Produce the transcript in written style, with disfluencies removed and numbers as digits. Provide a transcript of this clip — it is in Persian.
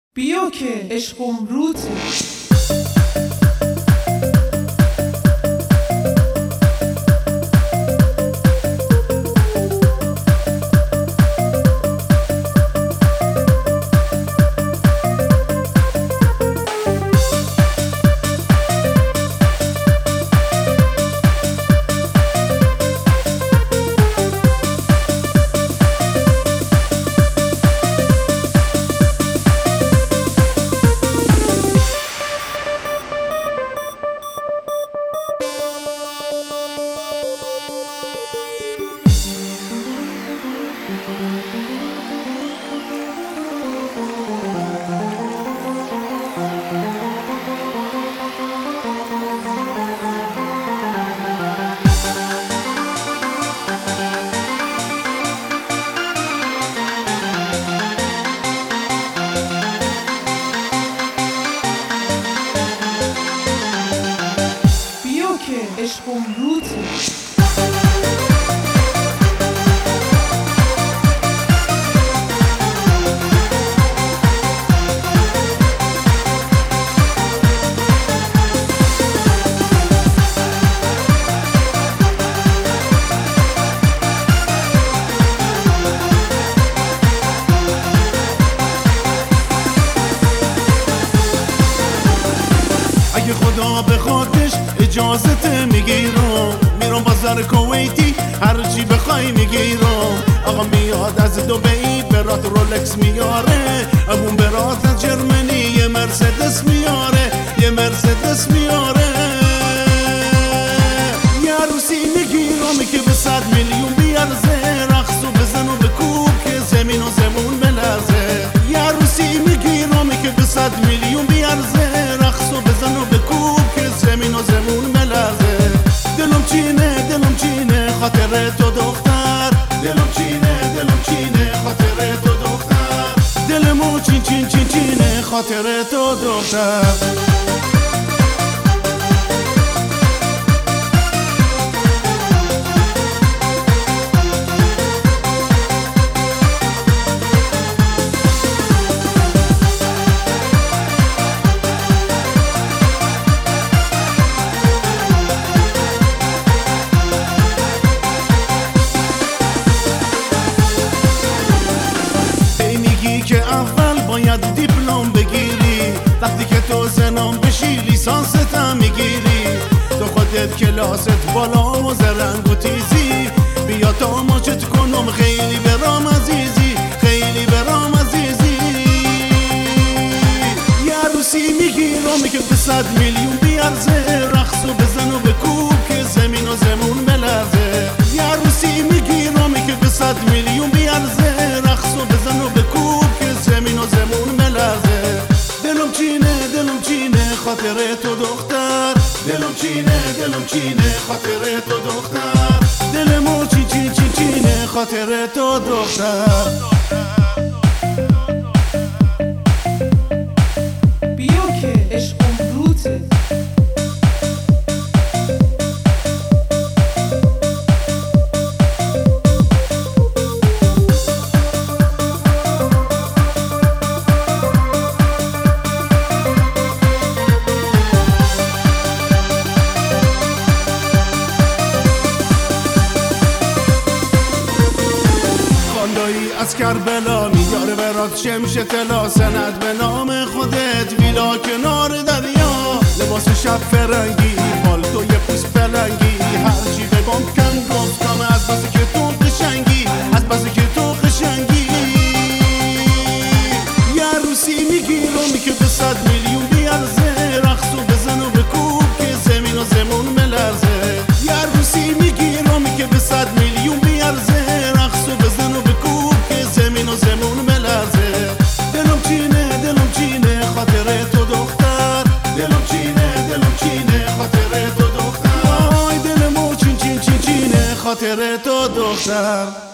بیا که عشقم روته. عشقم روته. اگه خدا بخوادش اجازت میگیرم، میرم بازار کویتی هرچی بخوای میگیرم. آقا میاد از دبی برات رولکس میاره، امون برات از جرمنی یه مرسدس میاره، یه مرسدس میاره. یه عروسی میگیرم که به 100 میلیون بیارزه، رقص و بزن و بکوب که زمین و زمون بلرزه. یه عروسی میگیرم که به 100 میلیون بیارزه، رقص و بزن و بکوب که زمین و زمون بلرزه. دلم چینه خاطر تو دختر، دلم چینه خاطر تو دختر، دلمو چینه خاطر تو دختر. که اول باید دیپلم بگیری، وقتی که تو زنم بشی لیسانست هم میگیری. تو خودت کلاست بالا و زرنگ و تیزی، بیا تا ماچت کنم خیلی برام عزیزی، خیلی برام عزیزی. یه عروسی میگیرم که به 100 میلیون بیارزه، رقص و بزن و بکوب که زمین و زمون بلرزه. یه عروسی میگیرم که به 100 میلیون بیارزه، رقص و بزن و بکوب زمین و زمون ملرزه. دلم چینه خاطر تو دختر، دلم چینه خاطر تو دختر، دلمو چینه خاطر تو دختر. بیا که عشقم روته. از کربلا میاره برات شمش طلا، سند به نام خودت، ویلا کنار دریا، لباس شب فرنگی، پالتو یه پوست پلنگی. هرچی بگم کم گفتم از بس که تو قشنگی، از بس که تو قشنگی. یه عروسی میگیرم که به 100 میلیون بیارزه، رقص و بزن و بکوب که زمین و زمون ملرزه. یه عروسی میگیرم که به 100 میلیون بیارزه، رقص و بزن و بکوب زمین و زمون ملرزه. دلم چینه خاطر تو دختر، دلم چینه خاطر تو دختر. آی دلمو چینه خاطر تو دختر.